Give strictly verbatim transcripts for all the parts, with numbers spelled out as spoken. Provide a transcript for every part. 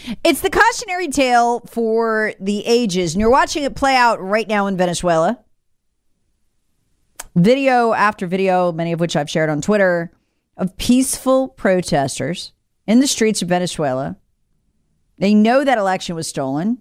It's the cautionary tale for the ages, and you're watching it play out right now in Venezuela. Video after video, many of which I've shared on Twitter, of peaceful protesters in the streets of Venezuela. They know that election was stolen,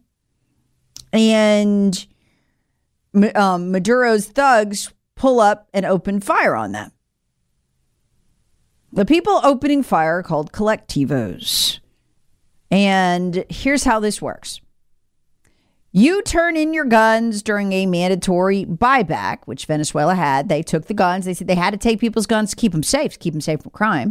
and um, Maduro's thugs pull up and open fire on them. The people opening fire are called colectivos. And here's how this works. You turn in your guns during a mandatory buyback, which Venezuela had. They took the guns. They said they had to take people's guns to keep them safe, to keep them safe from crime.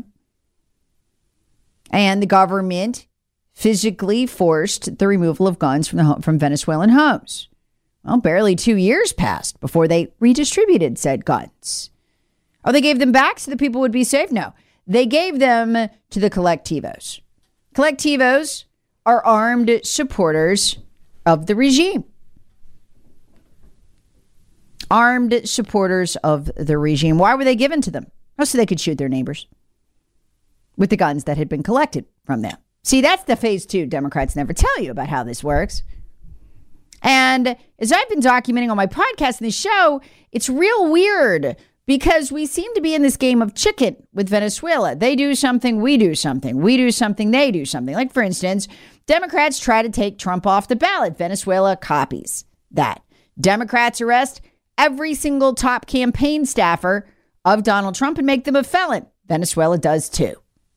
And the government physically forced the removal of guns from the home, from Venezuelan homes. Well, barely two years passed before they redistributed said guns. Oh, they gave them back so the people would be safe? No. They gave them to the colectivos. Colectivos are armed supporters of the regime. Armed supporters of the regime. Why were they given to them? Oh, so they could shoot their neighbors with the guns that had been collected from them. See, that's the phase two Democrats never tell you about how this works. And as I've been documenting on my podcast and the show, it's real weird because we seem to be in this game of chicken with Venezuela. They do something, we do something. We do something, they do something. Like, for instance, Democrats try to take Trump off the ballot. Venezuela copies that. Democrats arrest every single top campaign staffer of Donald Trump and make them a felon. Venezuela does too.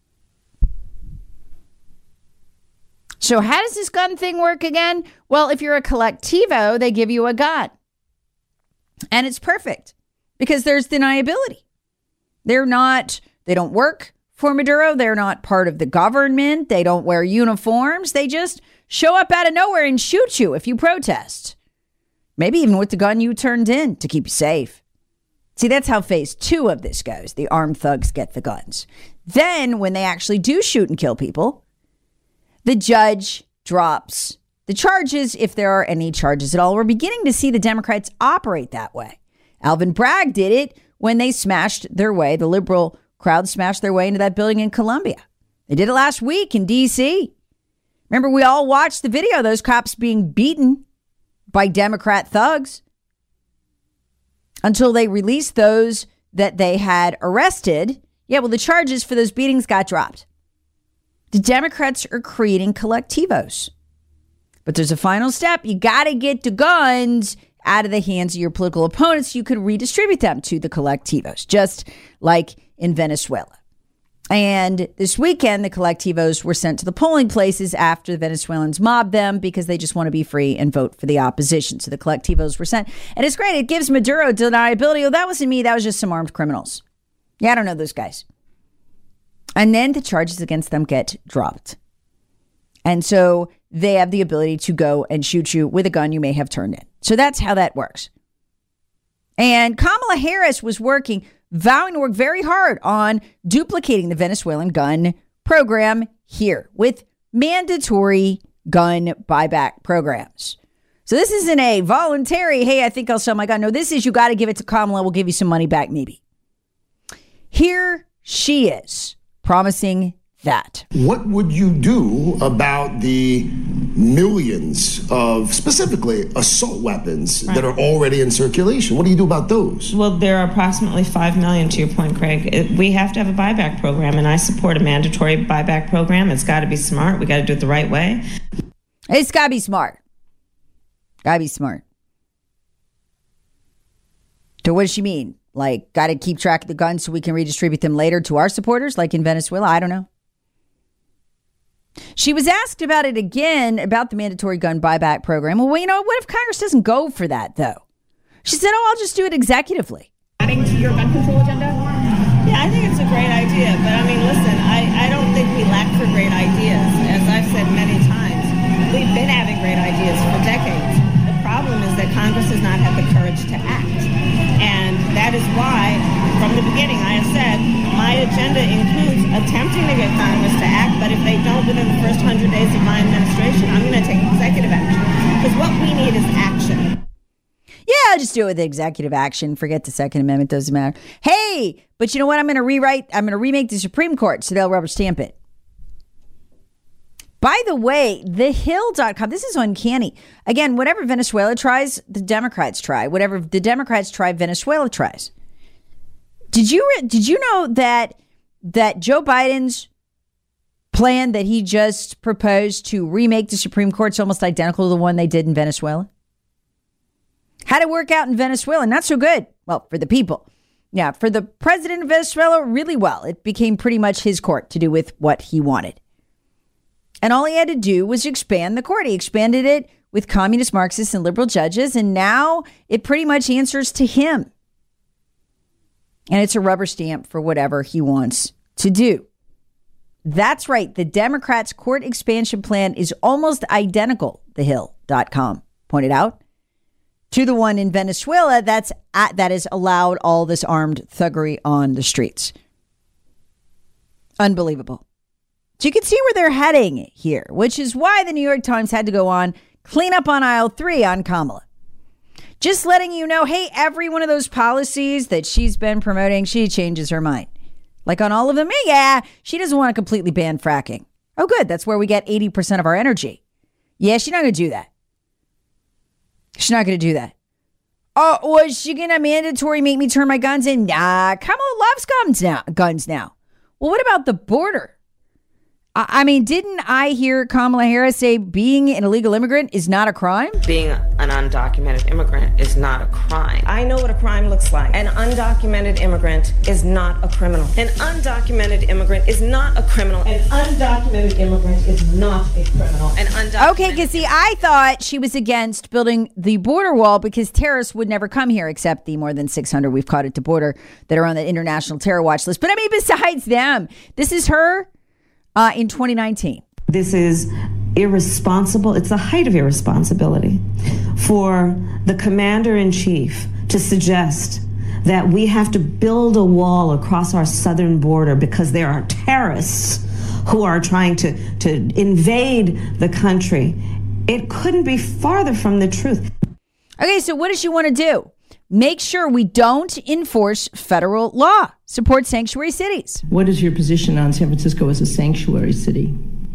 So how does this gun thing work again? Well, if you're a colectivo, they give you a gun. And it's perfect because there's deniability. They're not, they don't work for Maduro. They're not part of the government. They don't wear uniforms. They just show up out of nowhere and shoot you if you protest. Maybe even with the gun you turned in to keep you safe. See, that's how phase two of this goes. The armed thugs get the guns. Then when they actually do shoot and kill people, the judge drops the charges if there are any charges at all. We're beginning to see the Democrats operate that way. Alvin Bragg did it when they smashed their way, the liberal crowd smashed their way into that building in Columbia. They did it last week in D C. Remember, we all watched the video of those cops being beaten by Democrat thugs until they released those that they had arrested. Yeah, well, the charges for those beatings got dropped. The Democrats are creating colectivos. But there's a final step. You got to get the guns out of the hands of your political opponents. You can redistribute them to the colectivos, just like in Venezuela. And this weekend, the colectivos were sent to the polling places after the Venezuelans mobbed them because they just want to be free and vote for the opposition. So the colectivos were sent. And it's great. It gives Maduro deniability. Oh, that wasn't me. That was just some armed criminals. Yeah, I don't know those guys. And then the charges against them get dropped. And so they have the ability to go and shoot you with a gun you may have turned in. So that's how that works. And Kamala Harris was working, vowing to work very hard on duplicating the Venezuelan gun program here with mandatory gun buyback programs. So this isn't a voluntary, hey, I think I'll sell my gun. No, this is you got to give it to Kamala. We'll give you some money back, maybe. Here she is promising that. What would you do about the millions of specifically assault weapons right. that are already in circulation? What do you do about those? Well, there are approximately five million, to your point, Craig. We have to have a buyback program, and I support a mandatory buyback program. It's got to be smart. We got to do it the right way. It's got to be smart. Got to be smart. So what does she mean? Like, got to keep track of the guns so we can redistribute them later to our supporters, like in Venezuela? I don't know. She was asked about it again, about the mandatory gun buyback program. Well, you know, what if Congress doesn't go for that, though? She said, oh, I'll just do it executively. Adding to your gun control agenda? Yeah, I think it's a great idea. But, I mean, listen, I, I don't think we lack for great ideas. As I've said many times, we've been having great ideas for decades. The problem is that Congress has not had the courage to act. And that is why, from the beginning, I have said my agenda includes attempting to get Congress to act, but if they don't within the first one hundred days of my administration, I'm going to take executive action. Because what we need is action. Yeah, I'll just do it with executive action. Forget the Second Amendment. Doesn't matter. Hey, but you know what? I'm going to rewrite. I'm going to remake the Supreme Court so they'll rubber stamp it. By the way, the hill dot com, this is uncanny. Again, whatever Venezuela tries, the Democrats try. Whatever the Democrats try, Venezuela tries. Did you did you know that that Joe Biden's plan that he just proposed to remake the Supreme Court is almost identical to the one they did in Venezuela? How'd it work out in Venezuela? Not so good. Well, for the people. Yeah, for the president of Venezuela, really well. It became pretty much his court to do with what he wanted. And all he had to do was expand the court. He expanded it with communist, Marxists, and liberal judges. And now it pretty much answers to him. And it's a rubber stamp for whatever he wants to do. That's right. The Democrats' court expansion plan is almost identical, the hill dot com pointed out, to the one in Venezuela that's at, that has allowed all this armed thuggery on the streets. Unbelievable. So you can see where they're heading here, which is why the New York Times had to go on clean up on aisle three on Kamala. Just letting you know, hey, every one of those policies that she's been promoting, she changes her mind. Like on all of them, yeah, she doesn't want to completely ban fracking. Oh, good. That's where we get eighty percent of our energy. Yeah, she's not going to do that. She's not going to do that. Oh, was she going to mandatory make me turn my guns in? Nah, Kamala loves guns now. Guns now. Well, what about the border? I mean, didn't I hear Kamala Harris say being an illegal immigrant is not a crime? Being an undocumented immigrant is not a crime. I know what a crime looks like. An undocumented immigrant is not a criminal. An undocumented immigrant is not a criminal. An undocumented immigrant is not a criminal. An undocumented Okay, because see, I thought she was against building the border wall because terrorists would never come here, except the more than six hundred we've caught at the border that are on the international terror watch list. But I mean, besides them, this is her. Uh, in twenty nineteen. This is irresponsible. It's the height of irresponsibility for the commander-in-chief to suggest that we have to build a wall across our southern border because there are terrorists who are trying to, to invade the country. It couldn't be farther from the truth. Okay, so what does she want to do? Make sure we don't enforce federal law. Support sanctuary cities. What is your position on San Francisco as a sanctuary city?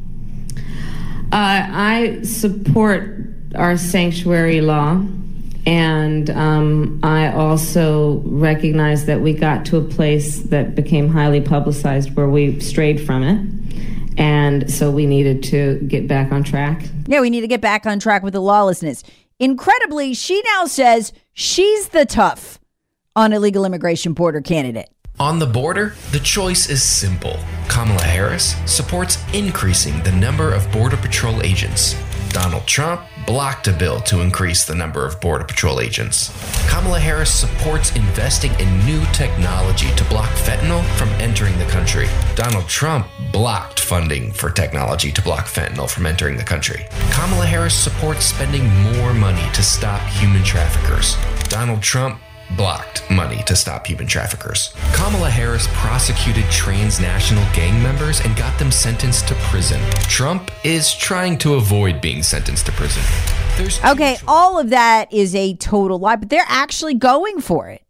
Uh, I support our sanctuary law, and um, I also recognize that we got to a place that became highly publicized where we strayed from it, and so we needed to get back on track. Yeah, we need to get back on track with the lawlessness. Incredibly, she now says she's the tough on illegal immigration border candidate. On the border, the choice is simple. Kamala Harris supports increasing the number of Border Patrol agents. Donald Trump blocked a bill to increase the number of Border Patrol agents. Kamala Harris supports investing in new technology to block fentanyl from entering the country. Donald Trump blocked funding for technology to block fentanyl from entering the country. Kamala Harris supports spending more money to stop human traffickers. Donald Trump blocked money to stop human traffickers. Kamala Harris prosecuted transnational gang members and got them sentenced to prison. Trump is trying to avoid being sentenced to prison. There's okay, all of that is a total lie, but they're actually going for it.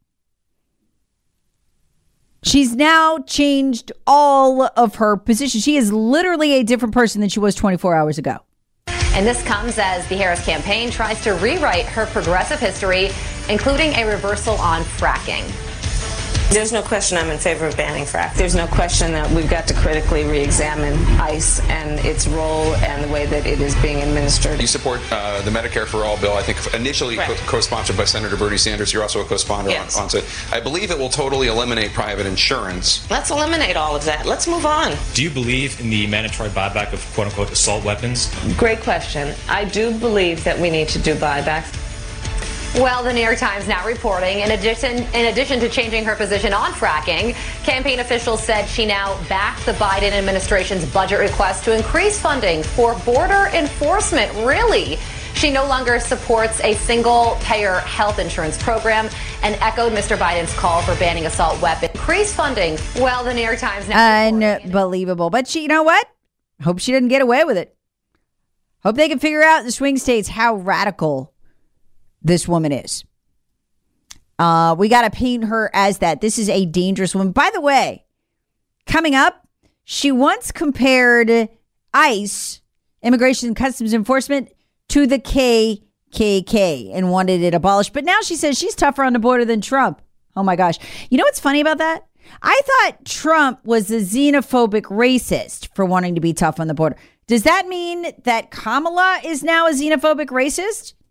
She's now changed all of her positions. She is literally a different person than she was twenty-four hours ago. And this comes as the Harris campaign tries to rewrite her progressive history, including a reversal on fracking. There's no question I'm in favor of banning fracking. There's no question that we've got to critically re-examine ICE and its role and the way that it is being administered. You support uh, the Medicare for All bill, I think initially co- co-sponsored by Senator Bernie Sanders. You're also a co-sponsor yes. on, on it. I believe it will totally eliminate private insurance. Let's eliminate all of that. Let's move on. Do you believe in the mandatory buyback of quote-unquote assault weapons? Great question. I do believe that we need to do buybacks. Well, the New York Times now reporting, in addition, in addition to changing her position on fracking, campaign officials said she now backed the Biden administration's budget request to increase funding for border enforcement. Really? She no longer supports a single-payer health insurance program and echoed Mister Biden's call for banning assault weapons. Increase funding. Well, the New York Times now unbelievable. But she, you know what? Hope she didn't get away with it. Hope they can figure out in the swing states how radical this woman is. Uh, we got to paint her as that. This is a dangerous woman. By the way, coming up, she once compared ICE Immigration and Customs Enforcement to the K K K and wanted it abolished. But now she says she's tougher on the border than Trump. Oh my gosh. You know what's funny about that? I thought Trump was a xenophobic racist for wanting to be tough on the border. Does that mean that Kamala is now a xenophobic racist?